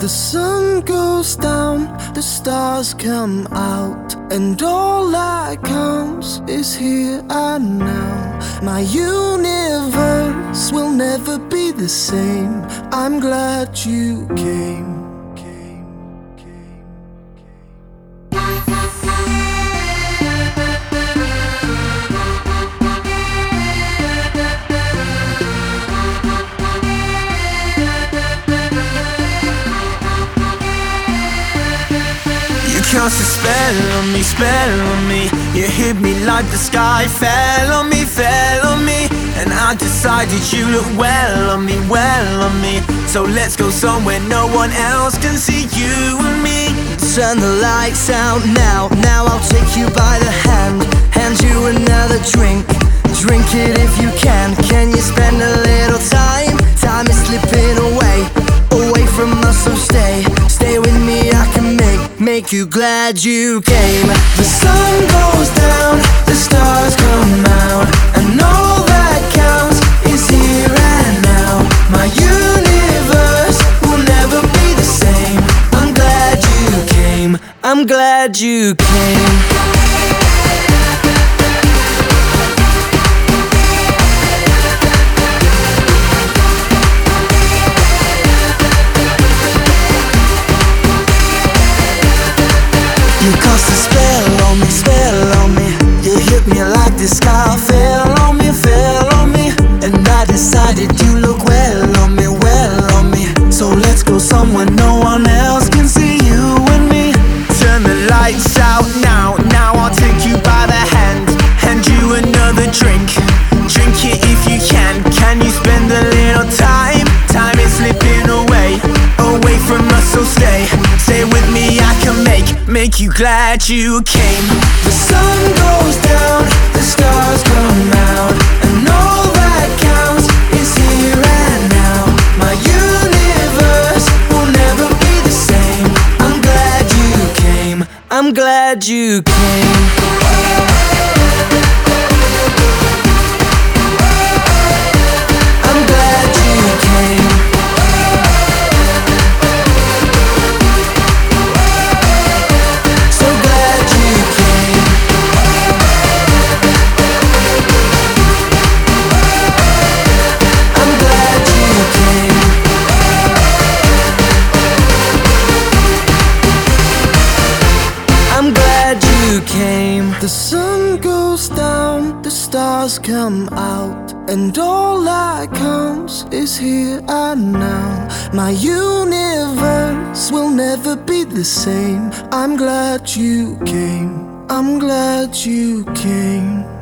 The sun goes down, the stars come out, and all that counts is here and now. My universe will never be the same. I'm glad you came. Cast a spell on me. You hit me like the sky fell on me. And I decided you look well on me. So let's go somewhere no one else can see you and me. Turn the lights out now. Now I'll take you by the hand, hand you another drink. Drink it if you can. Can you spend a little time? Time is slipping away from us, so stay with me. I can make you glad you came. The sun goes down, the stars come out, and all that counts is here and now. My universe will never be the same. I'm glad you came. I'm glad you came. You cast a spell on me. You hit me like the sky fell on me. And I decided you look well on me. So let's go somewhere no one else can see you and me. Turn the lights out now. Now I'll take you by the hand, hand you another drink. Drink it if you can. Can you spend a little time? Time is slipping away from us, so stay with me. I can make you glad you came. The sun goes down, the stars come out, and all that counts is here and now. My universe will never be the same. I'm glad you came. I'm glad you came. The sun goes down, the stars come out, and all that counts is here and now. My universe will never be the same. I'm glad you came. I'm glad you came.